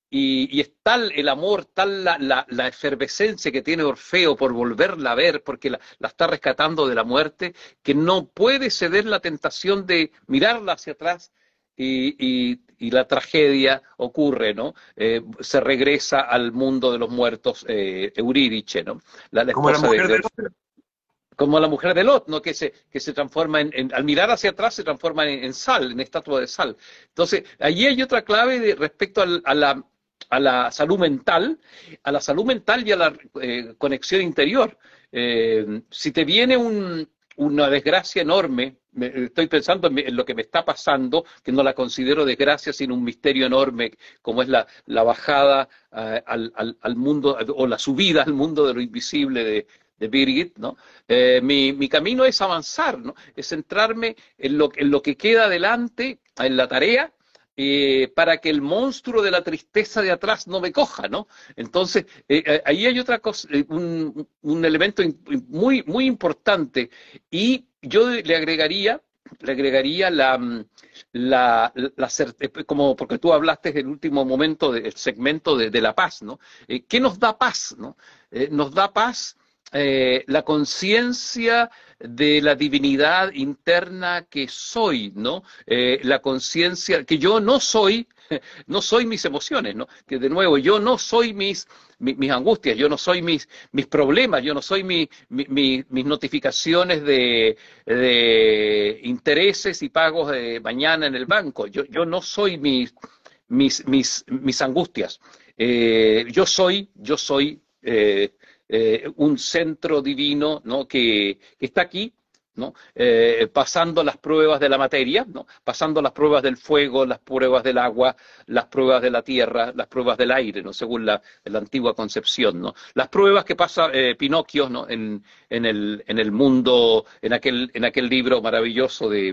Y, y, es tal el amor, tal la, la, la, efervescencia que tiene Orfeo por volverla a ver, porque la, la, está rescatando de la muerte, que no puede ceder la tentación de mirarla hacia atrás y, y, y la tragedia ocurre, ¿no? Eh, se regresa al mundo de los muertos, eh, Eurídice, ¿no? La, la como la esposa de, mujer de de Orfeo. Como la mujer de Lot, ¿no? Que se, que se transforma en, en, al mirar hacia atrás se transforma en, en sal, en estatua de sal. Entonces, allí hay otra clave de, respecto al, a la a la salud mental, a la salud mental y a la eh, conexión interior. Eh, si te viene un, una desgracia enorme, me, estoy pensando en, en, lo que me está pasando, que no la considero desgracia, sino un misterio enorme, como es la, la bajada uh, al, al, al mundo, o la subida al mundo de lo invisible de, de Birgit, ¿no? Eh, mi, mi camino es avanzar, ¿no? Es centrarme en lo, en lo que queda adelante, en la tarea, eh, para que el monstruo de la tristeza de atrás no me coja, ¿no? Entonces, eh, ahí hay otra cosa, eh, un, un, elemento muy, muy importante, y yo le agregaría, le agregaría la, la, la, como porque tú hablaste del último momento del segmento de, de la paz, ¿no? Eh, ¿Qué nos da paz, no? Eh, nos da paz Eh, la conciencia de la divinidad interna que soy, ¿no? Eh, la conciencia que yo no soy, no soy mis emociones, ¿no? Que de nuevo, yo no soy mis, mis, mis angustias, yo no soy mis, mis problemas, yo no soy mi, mi, mi, mis notificaciones de, de intereses y pagos de mañana en el banco, yo, yo no soy mis, mis, mis, mis angustias. Eh, yo soy, yo soy... Eh, Eh, un centro divino, ¿no? que, que está aquí, ¿no? Eh, pasando las pruebas de la materia, ¿no? Pasando las pruebas del fuego, las pruebas del agua, las pruebas de la tierra, las pruebas del aire, ¿no? Según la, la antigua concepción, ¿no? Las pruebas que pasa eh, Pinocchio, ¿no? en, en, el, en el mundo, en aquel, en aquel libro maravilloso de,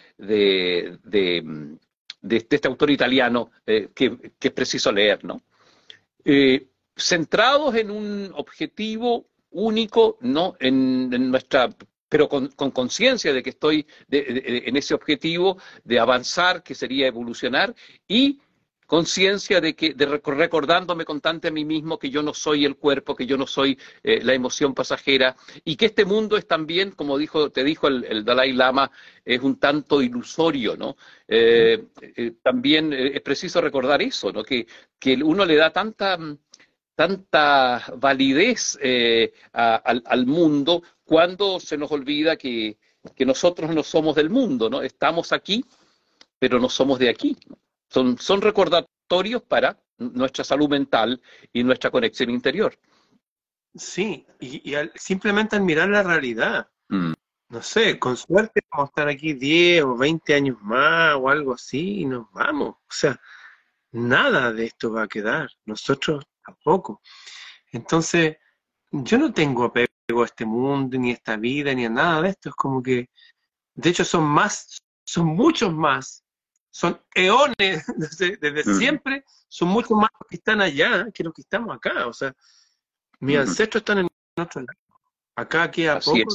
de, de, de, de este autor italiano eh, que, que es preciso leer, ¿no? Eh, centrados en un objetivo único, ¿no? En, en nuestra, pero con conciencia de que estoy de, de, en ese objetivo de avanzar, que sería evolucionar, y conciencia de que, de recordándome constante a mí mismo que yo no soy el cuerpo, que yo no soy eh, la emoción pasajera, y que este mundo es también, como dijo, te dijo el, el Dalai Lama, es un tanto ilusorio, ¿no? Eh, eh, también es preciso recordar eso, ¿no? Que, que uno le da tanta tanta validez eh, a, al, al mundo cuando se nos olvida que, que nosotros no somos del mundo, ¿no? Estamos aquí, pero no somos de aquí, ¿no? Son, son recordatorios satisfactorios para nuestra salud mental y nuestra conexión interior. Sí, y, y al- simplemente al mirar la realidad, Mm. no sé, con suerte vamos a estar aquí diez o veinte años más o algo así y nos vamos. O sea, nada de esto va a quedar, nosotros tampoco. Entonces, yo no tengo apego a este mundo, ni a esta vida, ni a nada de esto. Es como que, de hecho, son más, son muchos más, son eones, no sé, desde Mm. siempre, son muchos más los que están allá que los que estamos acá. O sea, mis Mm. ancestros están en otro lado. Acá queda Así poco es.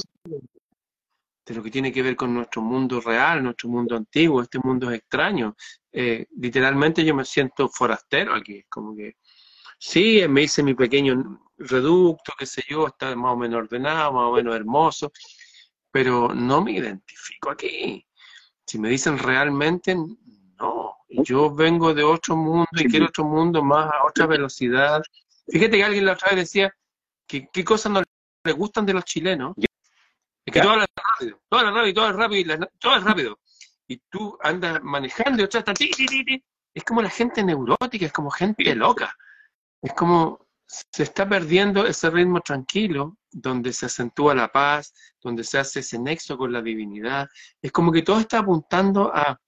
de lo que tiene que ver con nuestro mundo real, nuestro mundo antiguo, este mundo es extraño. Eh, literalmente yo me siento forastero aquí, es como que, sí, me hice mi pequeño reducto, qué sé yo, está más o menos ordenado, más o menos hermoso, pero no me identifico aquí. Si me dicen realmente, no. Yo vengo de otro mundo y quiero otro mundo más a otra velocidad. Fíjate que alguien la otra vez decía que qué cosas no le gustan de los chilenos. Es que todo Ya. habla rápido, todo habla rápido, todo es rápido, y la- todo es rápido. Y tú andas manejando y otra está ti, ti, ti, ti. Es como la gente neurótica, es como gente Sí. loca. Es como se está perdiendo ese ritmo tranquilo, donde se acentúa la paz, donde se hace ese nexo con la divinidad. Es como que todo está apuntando a,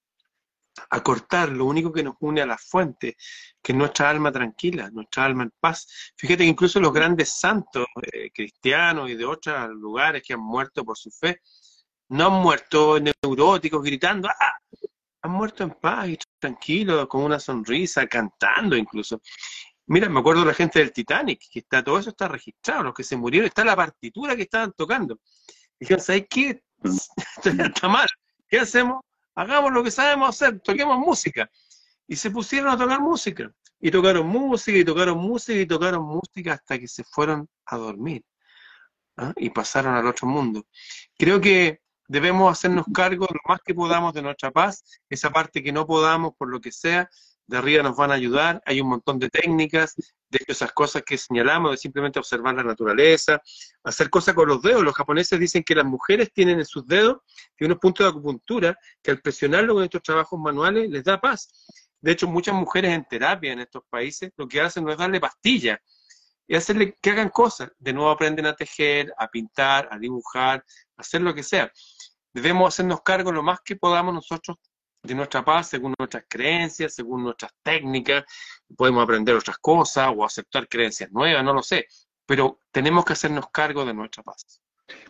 a cortar lo único que nos une a la fuente, que es nuestra alma tranquila, nuestra alma en paz. Fíjate que incluso los grandes santos eh, cristianos y de otros lugares que han muerto por su fe, no han muerto neuróticos gritando, ¡ah! Han muerto en paz y tranquilos, con una sonrisa, cantando incluso. Mira, me acuerdo de la gente del Titanic, que está, todo eso está registrado, los que se murieron, está la partitura que estaban tocando. Y dijeron, ¿sabes qué? Mm. Esto ya está mal. ¿Qué hacemos? Hagamos lo que sabemos hacer, toquemos música. Y se pusieron a tocar música. Y tocaron música, y tocaron música, y tocaron música hasta que se fueron a dormir. ¿Ah? Y pasaron al otro mundo. Creo que debemos hacernos cargo lo más que podamos de nuestra paz, esa parte que no podamos, por lo que sea, de arriba nos van a ayudar, hay un montón de técnicas, de hecho esas cosas que señalamos, de simplemente observar la naturaleza, hacer cosas con los dedos. Los japoneses dicen que las mujeres tienen en sus dedos, tienen unos puntos de acupuntura, que al presionarlo con estos trabajos manuales les da paz. De hecho, muchas mujeres en terapia en estos países lo que hacen no es darle pastillas, y hacerle que hagan cosas. De nuevo aprenden a tejer, a pintar, a dibujar, a hacer lo que sea. Debemos hacernos cargo lo más que podamos nosotros de nuestra paz, según nuestras creencias, según nuestras técnicas. Podemos aprender otras cosas o aceptar creencias nuevas, no lo sé. Pero tenemos que hacernos cargo de nuestra paz.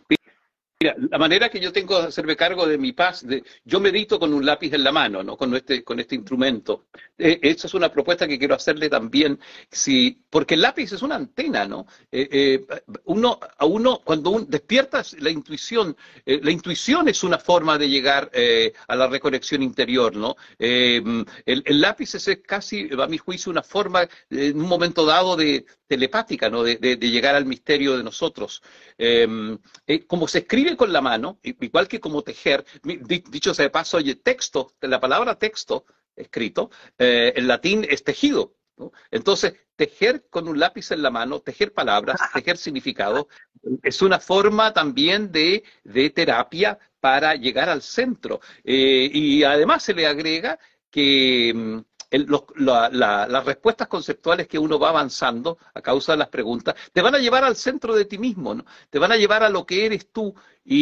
Mira, la manera que yo tengo de hacerme cargo de mi paz, de, yo medito con un lápiz en la mano, ¿no? Con este, con este instrumento. Eh, esa es una propuesta que quiero hacerle también, si, porque el lápiz es una antena, ¿no? Eh, eh, uno, a uno, cuando uno despierta la intuición, eh, la intuición es una forma de llegar eh, a la reconexión interior, ¿no? Eh, el, el lápiz es casi, a mi juicio, una forma, eh, en un momento dado, de telepática, ¿no? De, de, de llegar al misterio de nosotros. Eh, eh, como se escribe con la mano, igual que como tejer, dicho sea de paso, oye, texto, la palabra texto, escrito, eh, en latín es tejido, ¿no? Entonces, tejer con un lápiz en la mano, tejer palabras, tejer significado, es una forma también de, de terapia para llegar al centro. Eh, y además se le agrega que el, los, la, la, las respuestas conceptuales que uno va avanzando a causa de las preguntas te van a llevar al centro de ti mismo, ¿no? Te van a llevar a lo que eres tú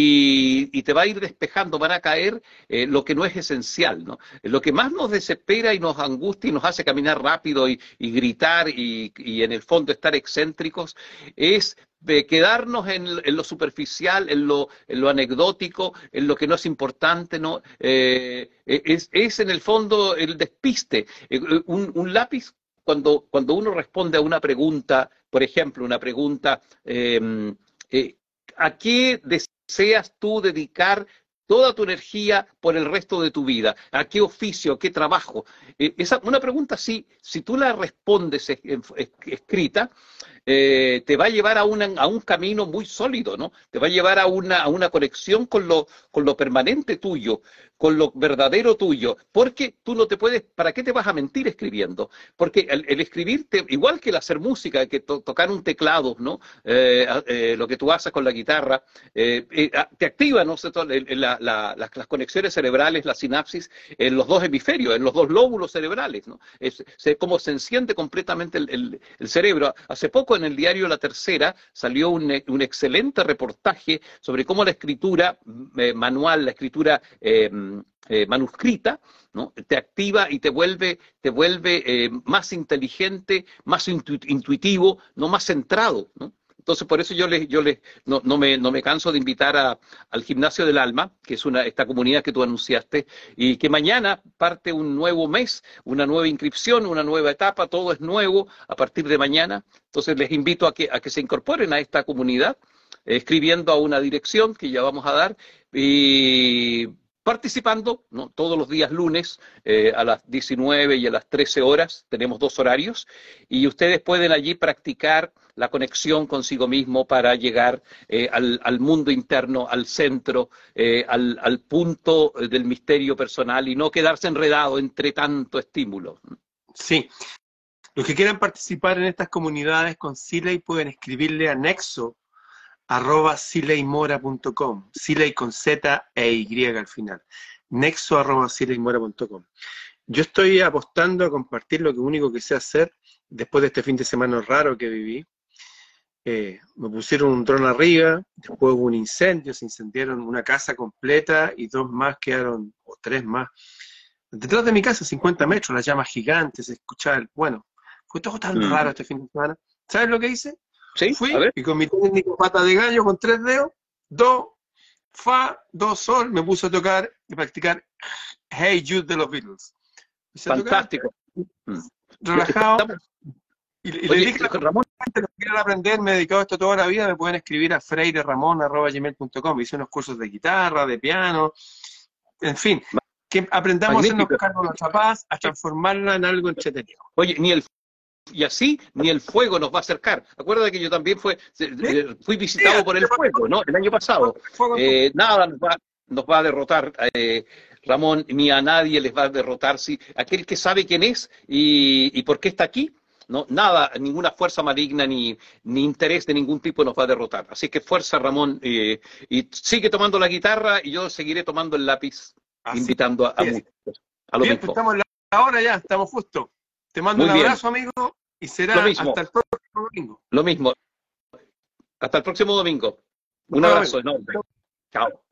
y, y te va a ir despejando, van a caer eh, lo que no es esencial, ¿no? Lo que más nos desespera y nos angustia y nos hace caminar rápido y, y gritar y, y en el fondo estar excéntricos es de quedarnos en, en lo superficial, en lo, en lo anecdótico, en lo que no es importante, ¿no? Eh, es, es en el fondo el despiste. Eh, un, un lápiz, cuando, cuando uno responde a una pregunta, por ejemplo, una pregunta, eh, eh, ¿a qué deseas tú dedicar toda tu energía por el resto de tu vida? ¿A qué oficio, a qué trabajo? Eh, esa, una pregunta así, si tú la respondes es, es, escrita, eh, te va a llevar a, una, a un camino muy sólido, ¿no? Te va a llevar a una, a una conexión con lo, con lo permanente tuyo, con lo verdadero tuyo, porque tú no te puedes, ¿para qué te vas a mentir escribiendo? Porque el, el escribir, te, igual que el hacer música, que to, tocar un teclado, ¿no? Eh, eh, lo que tú haces con la guitarra, eh, eh, te activa, ¿no? La, la, las, las conexiones cerebrales, la sinapsis, en los dos hemisferios, en los dos lóbulos cerebrales, ¿no? Es, es como se enciende completamente el, el, el cerebro. Hace poco en el diario La Tercera salió un, un excelente reportaje sobre cómo la escritura eh, manual, la escritura eh, eh, manuscrita, ¿no? Te activa y te vuelve, te vuelve eh, más inteligente, más intu intuitivo, no más centrado, ¿no? Entonces, por eso yo les, yo les no, no, me, no me canso de invitar a, al Gimnasio del Alma, que es una, esta comunidad que tú anunciaste, y que mañana parte un nuevo mes, una nueva inscripción, una nueva etapa, todo es nuevo a partir de mañana. Entonces, les invito a que, a que se incorporen a esta comunidad, eh, escribiendo a una dirección que ya vamos a dar, y participando, ¿no? Todos los días lunes eh, a las diecinueve y a las trece horas, tenemos dos horarios, y ustedes pueden allí practicar la conexión consigo mismo para llegar eh, al, al mundo interno, al centro, eh, al, al punto del misterio personal y no quedarse enredado entre tanto estímulo. Sí. Los que quieran participar en estas comunidades con Siley pueden escribirle a nexo arroba sileymora punto com, Siley con Z e Y al final, nexo arroba sileymora punto com. Yo estoy apostando a compartir lo que único que sé hacer después de este fin de semana raro que viví. Eh, me pusieron un dron arriba, después hubo un incendio, se incendiaron una casa completa y dos más quedaron, o tres más. Detrás de mi casa, cincuenta metros, las llamas gigantes, se escuchaba el, bueno, fue todo tan Mm. raro este fin de semana. ¿Sabes lo que hice? ¿Sí? Fui A ver. y con mi técnico pata de gallo con tres dedos, do, fa, do, sol, me puse a tocar y practicar Hey Jude de los Beatles. Empecé a tocar, Fantástico. Mm. relajado, y, y le Oye, dije a la Ramón, gente que quieran aprender, me he dedicado a esto toda la vida, me pueden escribir a freireramon arroba gmail punto com. Hice unos cursos de guitarra, de piano, en fin, que aprendamos a hacernos magnífico. cargo de nuestra paz, a transformarla en algo entretenido. Oye, ni el y así ni el fuego nos va a acercar. Acuérdate que yo también fue, eh, fui visitado por el fuego, ¿no? El año pasado. Eh, nada nos va, nos va a derrotar, eh, Ramón, ni a nadie les va a derrotar. Si aquel que sabe quién es y, y por qué está aquí, no, nada, ninguna fuerza maligna ni, ni interés de ningún tipo nos va a derrotar. Así que fuerza, Ramón, eh, y sigue tomando la guitarra y yo seguiré tomando el lápiz, así invitando a, a muchos. A lo bien, mismo. Pues estamos en la hora ya, estamos justo. Te mando Muy un bien. abrazo, amigo, y será hasta el próximo domingo. Lo mismo. Hasta el próximo domingo. Un abrazo enorme. Chao.